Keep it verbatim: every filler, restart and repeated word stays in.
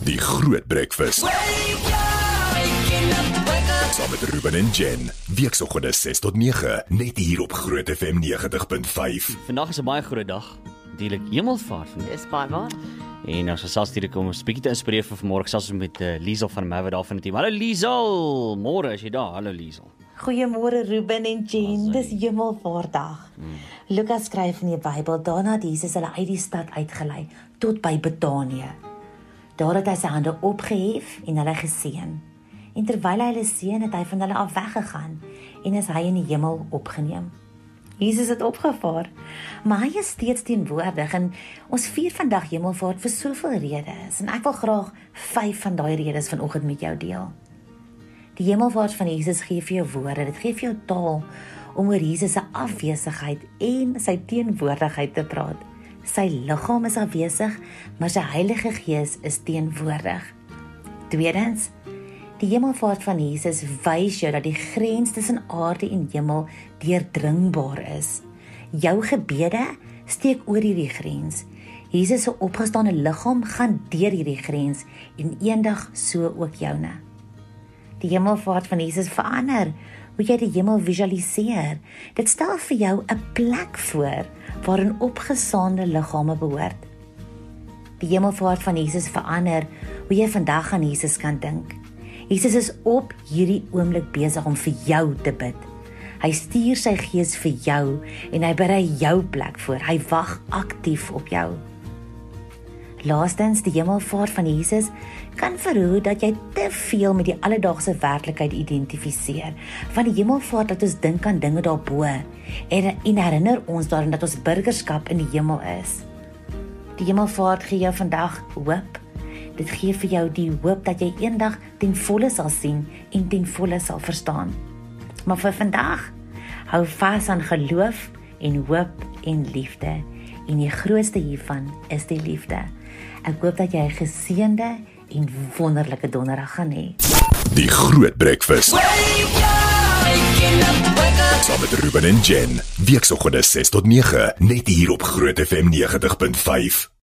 Die Groot Breakfast. Saam met Ruben en Jen. Weekoggende ses tot nege, net hier op Groot F M negentig punt vyf. Vandag is 'n baie groot dag. Natuurlik Hemelvaart vandag. Dis baie waar. En ons gesels direk om 'n bietjie te inspireer vir vanmôre. Ek gesels met uh, Liesel van Merwe daar van die team. Hallo Liesel, môre is jy daar? Hallo Liesel. Goeiemôre Ruben en Jen, dis Hemelvaartdag. Hmm. Lukas skryf in die Bybel, daarna het Jesus hulle uit die stad uitgelei tot by Betanië. Daar het hy sy hande opgehef en hulle geseën. En terwyl hy hulle seën, het hy van hulle af weggegaan en is hy in die hemel opgeneem. Jesus het opgevaar, maar hy is steeds teenwoordig en ons vier vandag Hemelvaart vir soveel redes en ek wil graag vyf van daai redes vanoggend met jou deel. Die Hemelvaart van Jesus gee vir jou woorde, dit gee vir jou taal om oor Jesus se afwesigheid en sy teenwoordigheid te praat. Sy liggaam is afwesig, maar sy Heilige Gees is teenwoordig. Tweedens, die Hemelvaart van Jesus wys jou dat die grens tussen aarde en hemel deurdringbaar is. Jou gebede steek oor hierdie grens. Jesus se opgestane liggaam gaan deur hierdie grens en eendag so ook joune. Die Hemelvaart van Jesus verander hoe jy die hemel visualiseer. Dit stel vir jou 'n plek voor waarin opgesaande liggame behoort. Die Hemelvaart van Jesus verander hoe jy vandag aan Jesus kan dink. Jesus is op hierdie oomblik besig om vir jou te bid. Hy stuur sy Gees vir jou en hy berei jou plek voor. Hy wag aktief op jou. Laastens, die Hemelvaart van Jesus kan verhoed dat jy te veel met die alledaagse werklikheid identifiseer. Van die Hemelvaart dat ons dink aan dinge daarbo en, en herinner ons daaraan dat ons burgerskap in die hemel is. Die Hemelvaart gee jou vandag hoop. Dit gee vir jou die hoop dat jy eendag ten volle sal sien en ten volle sal verstaan. Maar vir vandag, hou vas aan geloof en hoop en liefde. En die grootste hiervan is die liefde. Ek hoop dat jy 'n geseënde en wonderlike donderdag gaan hê. Die Groot Breakfast. Saam met Ruben en Jen. Weekoggende ses tot nege, net hier op Groot F M negentig punt vyf.